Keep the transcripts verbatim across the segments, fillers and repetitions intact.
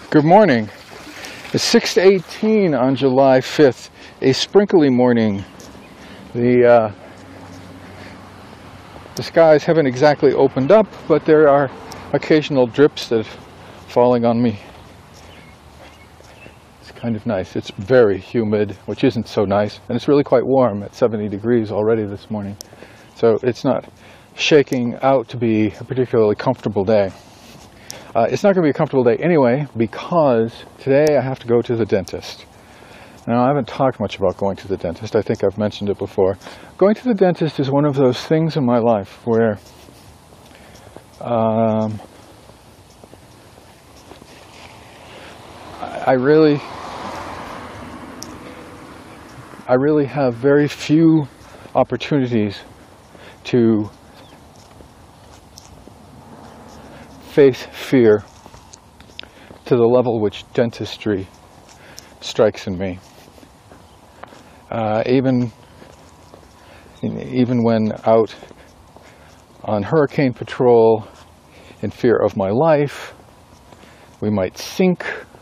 Good morning. It's six eighteen on July fifth, a sprinkly morning. The, uh, the skies haven't exactly opened up, but there are occasional drips that are falling on me. It's kind of nice. It's very humid, which isn't so nice, and it's really quite warm at seventy degrees already this morning. So it's not shaking out to be a particularly comfortable day. Uh, it's not going to be a comfortable day anyway, because today I have to go to the dentist. Now, I haven't talked much about going to the dentist. I think I've mentioned it before. Going to the dentist is one of those things in my life where um, I really, I really have very few opportunities to face fear to the level which dentistry strikes in me. Uh, even, even when out on hurricane patrol, in fear of my life, we might sink.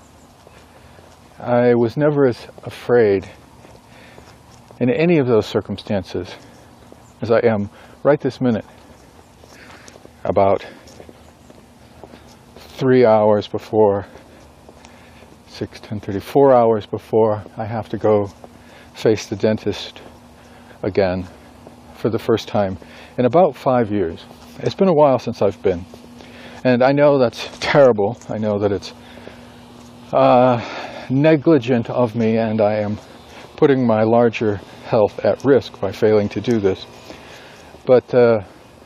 I was never as afraid in any of those circumstances as I am right this minute about three hours before, six, ten thirty, four hours before I have to go face the dentist again for the first time in about five years. It's been a while since I've been. And I know that's terrible. I know that it's uh, negligent of me, and I am putting my larger health at risk by failing to do this. But uh,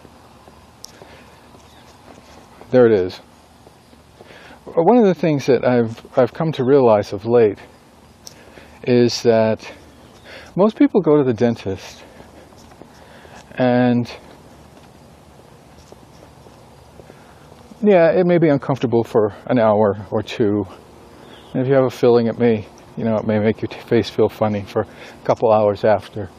there it is. One of the things that I've, I've come to realize of late is that most people go to the dentist and yeah, it may be uncomfortable for an hour or two. And if you have a filling, it may, you know, it may make your face feel funny for a couple hours after.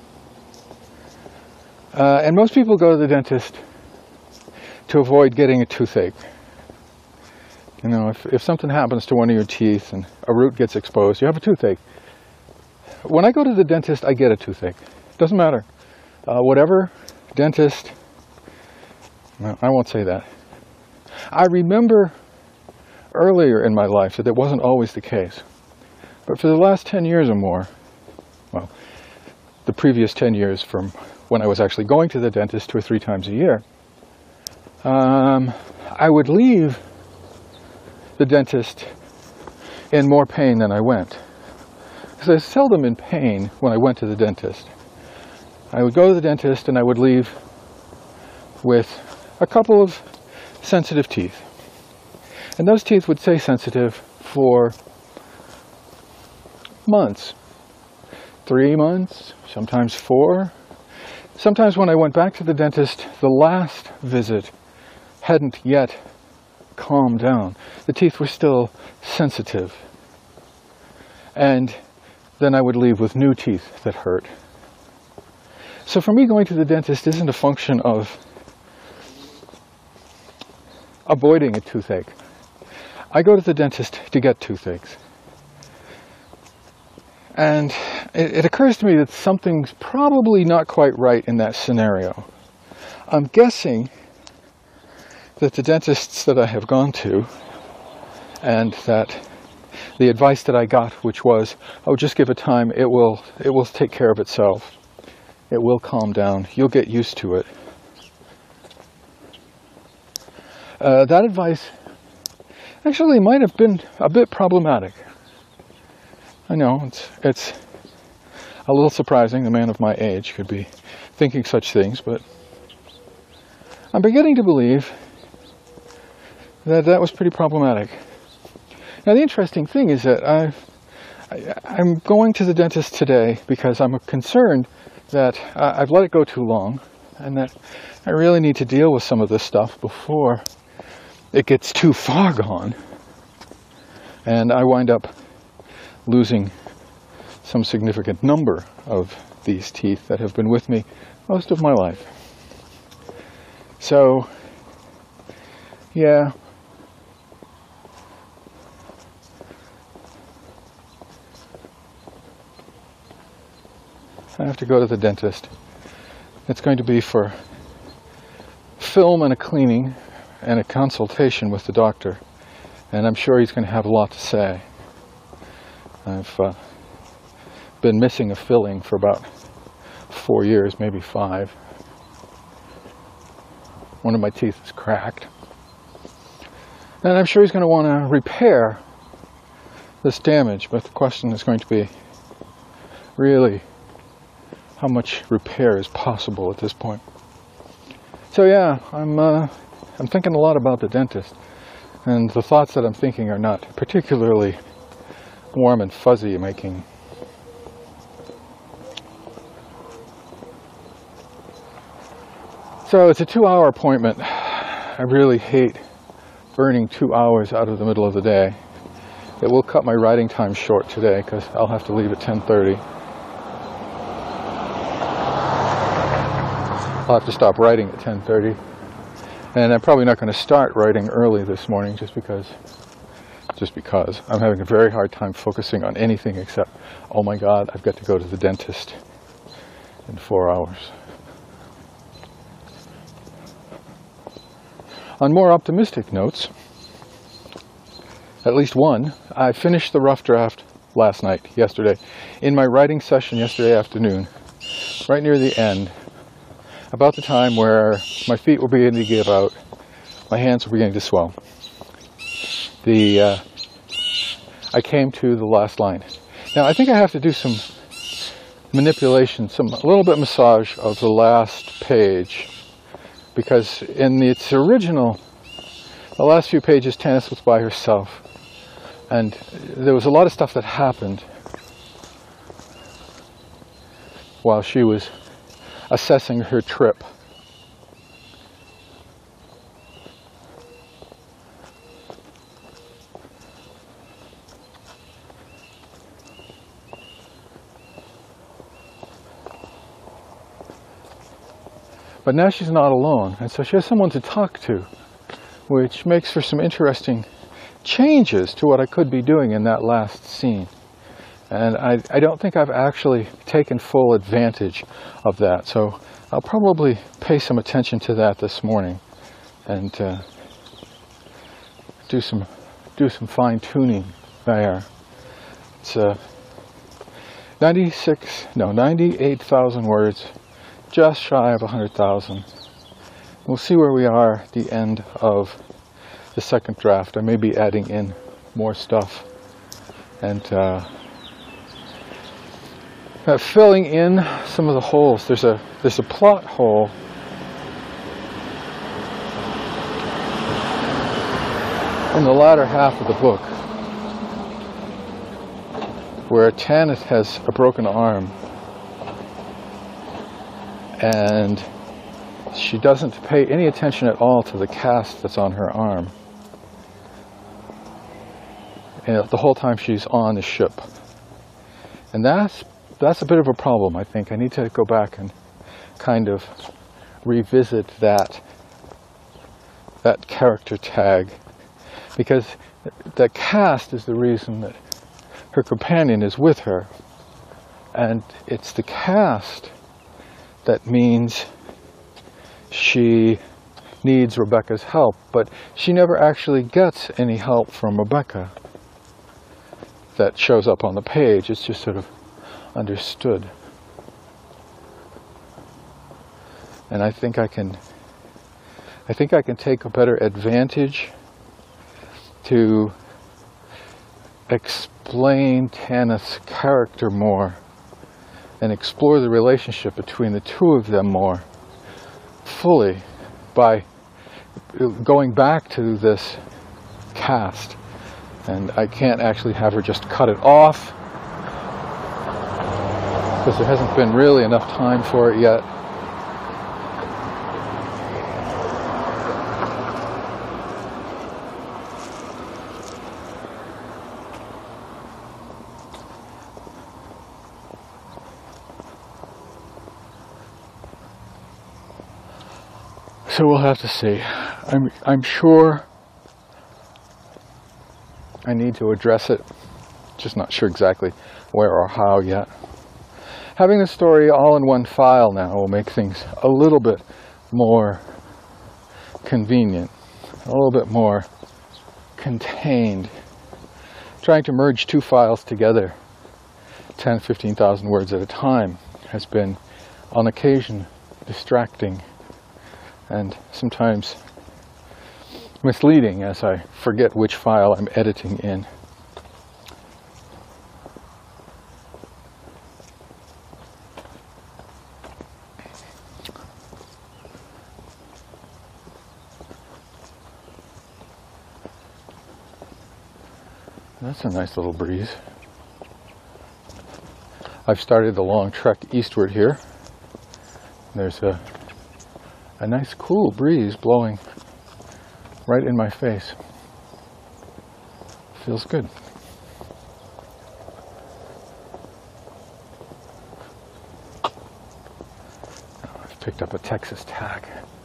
Uh, and most people go to the dentist to avoid getting a toothache. You know, if, if something happens to one of your teeth and a root gets exposed, you have a toothache. When I go to the dentist, I get a toothache. Doesn't matter. Uh, whatever dentist, no, I won't say that. I remember earlier in my life that it wasn't always the case. But for the last ten years or more, well, the previous ten years from when I was actually going to the dentist two or three times a year, um, I would leave the dentist in more pain than I went. Because I was seldom in pain when I went to the dentist. I would go to the dentist and I would leave with a couple of sensitive teeth. And those teeth would stay sensitive for months. Three months, sometimes four. Sometimes when I went back to the dentist, the last visit hadn't yet calm down. The teeth were still sensitive. And then I would leave with new teeth that hurt. So for me, going to the dentist isn't a function of avoiding a toothache. I go to the dentist to get toothaches. And it, it occurs to me that something's probably not quite right in that scenario. I'm guessing that the dentists that I have gone to, and that the advice that I got, which was, oh, just give it time, it will, it will take care of itself. It will calm down. You'll get used to it. Uh, that advice actually might have been a bit problematic. I know, it's, it's a little surprising a man of my age could be thinking such things, but I'm beginning to believe that that was pretty problematic. Now, the interesting thing is that I've, I, I'm going to the dentist today because I'm concerned that uh, I've let it go too long and that I really need to deal with some of this stuff before it gets too far gone and I wind up losing some significant number of these teeth that have been with me most of my life. So, yeah, have to go to the dentist. It's going to be for film and a cleaning and a consultation with the doctor. And I'm sure he's going to have a lot to say. I've uh, been missing a filling for about four years, maybe five. One of my teeth is cracked. And I'm sure he's going to want to repair this damage, but the question is going to be really how much repair is possible at this point. So yeah, I'm uh, I'm thinking a lot about the dentist, and the thoughts that I'm thinking are not particularly warm and fuzzy making. So it's a two-hour appointment. I really hate burning two hours out of the middle of the day. It will cut my writing time short today because I'll have to leave at ten thirty. I'll have to stop writing at ten thirty. And I'm probably not going to start writing early this morning just because, just because I'm having a very hard time focusing on anything except, oh my God, I've got to go to the dentist in four hours. On more optimistic notes, at least one, I finished the rough draft last night, yesterday, in my writing session yesterday afternoon, right near the end, about the time where my feet were beginning to give out, my hands were beginning to swell. The uh, I came to the last line. Now I think I have to do some manipulation, some a little bit massage of the last page, because in its original, the last few pages, Tanis was by herself, and there was a lot of stuff that happened while she was assessing her trip. But now she's not alone, and so she has someone to talk to, which makes for some interesting changes to what I could be doing in that last scene. And I, I don't think I've actually taken full advantage of that, so I'll probably pay some attention to that this morning and uh, do some do some fine-tuning there. It's uh, ninety-six, no, ninety-eight thousand words, just shy of one hundred thousand. We'll see where we are at the end of the second draft. I may be adding in more stuff and uh, Uh, filling in some of the holes. There's a there's a plot hole in the latter half of the book where Tanis has a broken arm and she doesn't pay any attention at all to the cast that's on her arm, and the whole time she's on the ship. And that's That's a bit of a problem, I think. I need to go back and kind of revisit that that character tag, because the cast is the reason that her companion is with her, and it's the cast that means she needs Rebecca's help, but she never actually gets any help from Rebecca that shows up on the page. It's just sort of understood. And I think I can I think I can take a better advantage to explain Tanis' character more and explore the relationship between the two of them more fully by going back to this cast. And I can't actually have her just cut it off, because there hasn't been really enough time for it yet. So we'll have to see. I'm, I'm sure I need to address it, just not sure exactly where or how yet. having the story all in one file now will make things a little bit more convenient, a little bit more contained. Trying to merge two files together, ten, fifteen thousand words at a time, has been on occasion distracting and sometimes misleading as I forget which file I'm editing in. That's a nice little breeze. I've started the long trek eastward here. There's a, a nice cool breeze blowing right in my face. Feels good. I've picked up a Texas tack.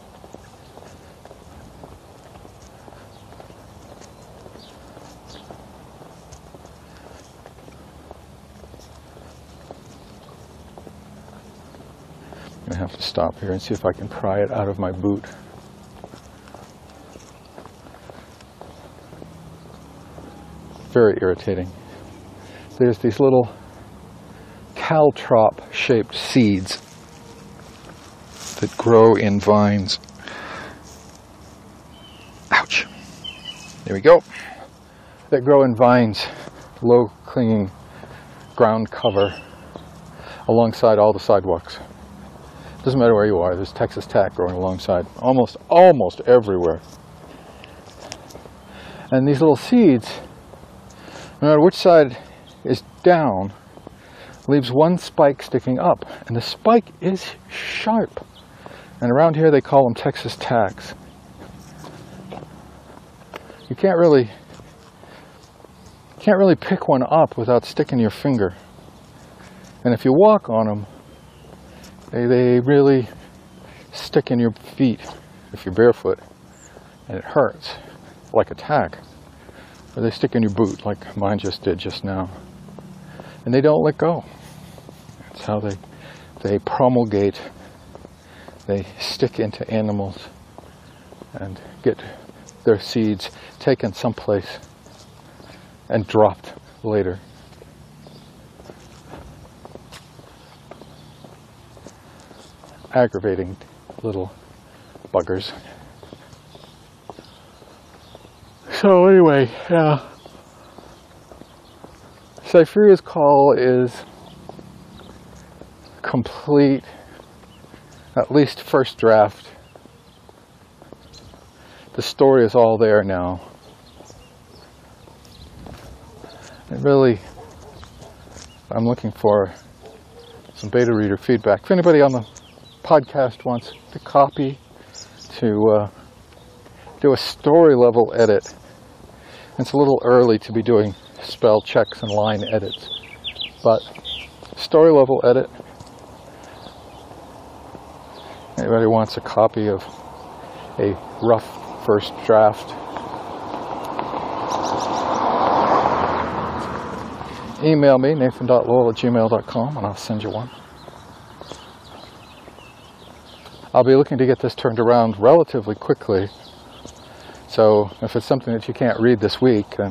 I have to stop here and see if I can pry it out of my boot. Very irritating. There's these little caltrop shaped seeds that grow in vines. Ouch. There we go. That grow in vines, low clinging ground cover alongside all the sidewalks. Doesn't matter where you are, there's Texas tack growing alongside almost almost everywhere. And these little seeds, no matter which side is down, leaves one spike sticking up, and the spike is sharp. And around here they call them Texas tacks. You can't really can't really pick one up without sticking your finger. And if you walk on them, They, they really stick in your feet if you're barefoot, and it hurts like a tack. Or they stick in your boot like mine just did just now. And they don't let go. That's how they, they promulgate. They stick into animals and get their seeds taken someplace and dropped later. Aggravating little buggers. So anyway, yeah. Cypheria's call is complete, at least first draft. The story is all there now. It really, I'm looking for some beta reader feedback. If anybody on the podcast wants to copy, to uh, do a story level edit. It's a little early to be doing spell checks and line edits, but story level edit. Anybody wants a copy of a rough first draft? Email me, nathan dot lowell at gmail dot com, and I'll send you one. I'll be looking to get this turned around relatively quickly. So if it's something that you can't read this week, then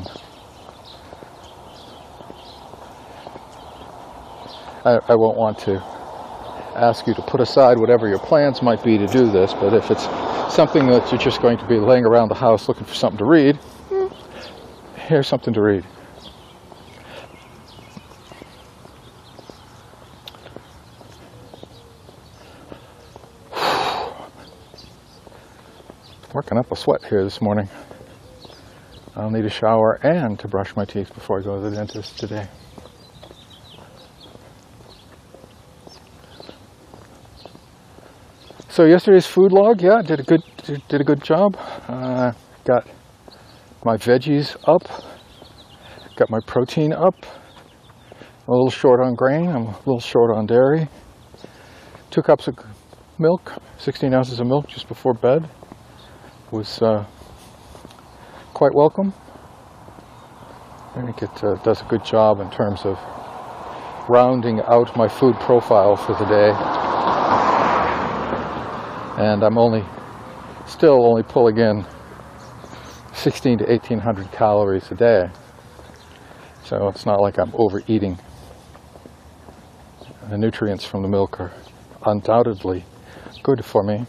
I, I won't want to ask you to put aside whatever your plans might be to do this. But if it's something that you're just going to be laying around the house looking for something to read, here's something to read. Working up a sweat here this morning. I'll need a shower and to brush my teeth before I go to the dentist today. So yesterday's food log, yeah, did a good did a good job. Uh, got my veggies up, got my protein up. A little short on grain. I'm a little short on dairy. Two cups of milk, sixteen ounces of milk just before bed. Was uh, quite welcome. I think it uh, does a good job in terms of rounding out my food profile for the day. And I'm only, still only pulling in sixteen to eighteen hundred calories a day. So it's not like I'm overeating. The nutrients from the milk are undoubtedly good for me.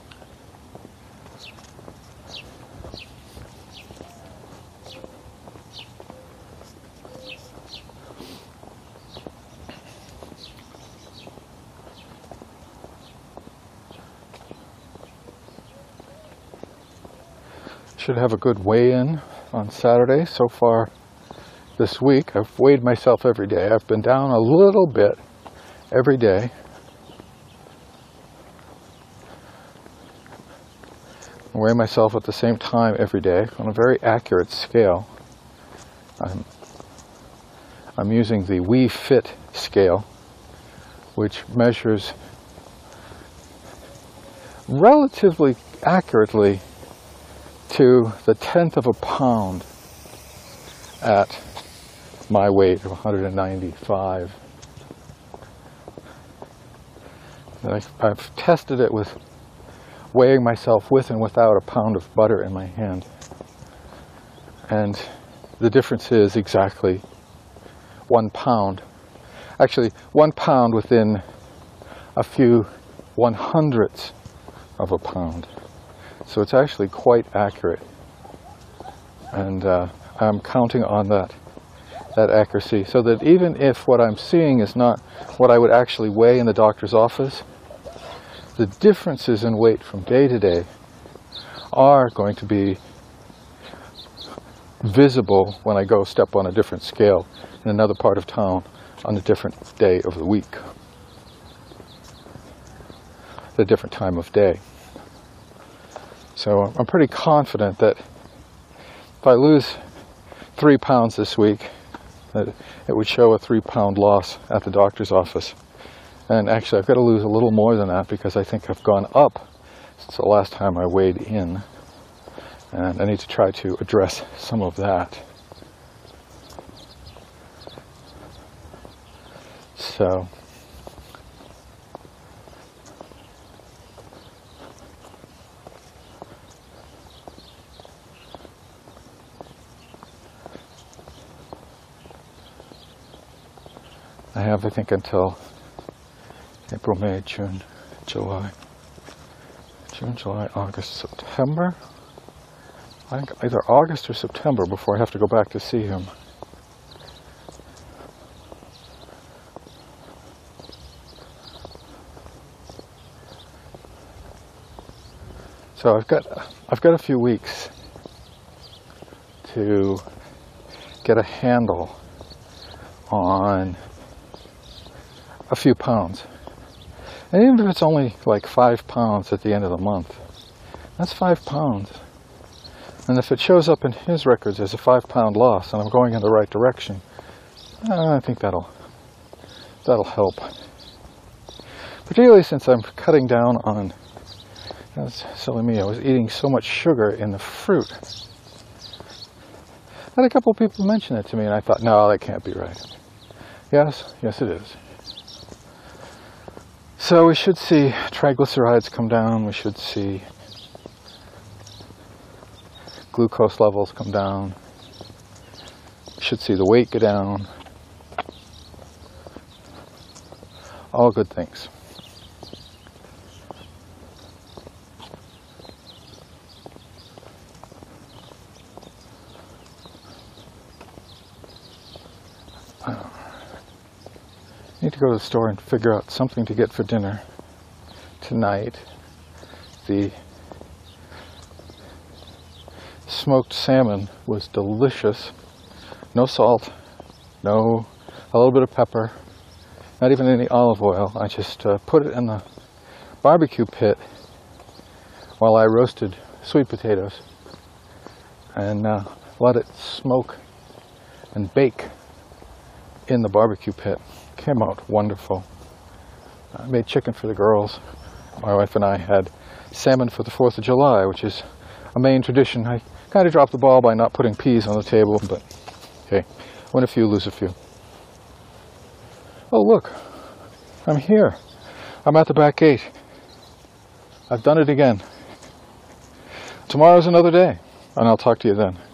Should have a good weigh-in on Saturday. So far this week, I've weighed myself every day. I've been down a little bit every day. I weigh myself at the same time every day on a very accurate scale. I'm, I'm using the We Fit scale, which measures relatively accurately to the tenth of a pound at my weight of one hundred ninety-five. I've, I've tested it with weighing myself with and without a pound of butter in my hand. And the difference is exactly one pound. Actually, one pound within a few one hundredths of a pound. So it's actually quite accurate. And uh, I'm counting on that, that accuracy, so that even if what I'm seeing is not what I would actually weigh in the doctor's office, the differences in weight from day to day are going to be visible when I go step on a different scale in another part of town on a different day of the week, a different time of day. So I'm pretty confident that if I lose three pounds this week, that it would show a three pound loss at the doctor's office. And actually I've got to lose a little more than that because I think I've gone up since the last time I weighed in. And I need to try to address some of that. So I have, I think, until April, May, June, July, June, July, August, September. I think either August or September before I have to go back to see him. So I've got, I've got a few weeks to get a handle on a few pounds. And even if it's only like five pounds at the end of the month, that's five pounds. And if it shows up in his records as a five pound loss and I'm going in the right direction, uh, I think that'll, that'll help. Particularly since I'm cutting down on, that's silly me, I was eating so much sugar in the fruit. I had a couple of people mention it to me and I thought, no, that can't be right. Yes, yes it is. So we should see triglycerides come down, we should see glucose levels come down, we should see the weight go down. All good things. I need to go to the store and figure out something to get for dinner tonight. The smoked salmon was delicious. No salt, no, a little bit of pepper, not even any olive oil. I just uh, put it in the barbecue pit while I roasted sweet potatoes and uh, let it smoke and bake in the barbecue pit. Came out wonderful. I made chicken for the girls. My wife and I had salmon for the fourth of July, which is a Maine tradition. I kind of dropped the ball by not putting peas on the table, but hey, win a few, lose a few. Oh, look, I'm here. I'm at the back gate. I've done it again. Tomorrow's another day, and I'll talk to you then.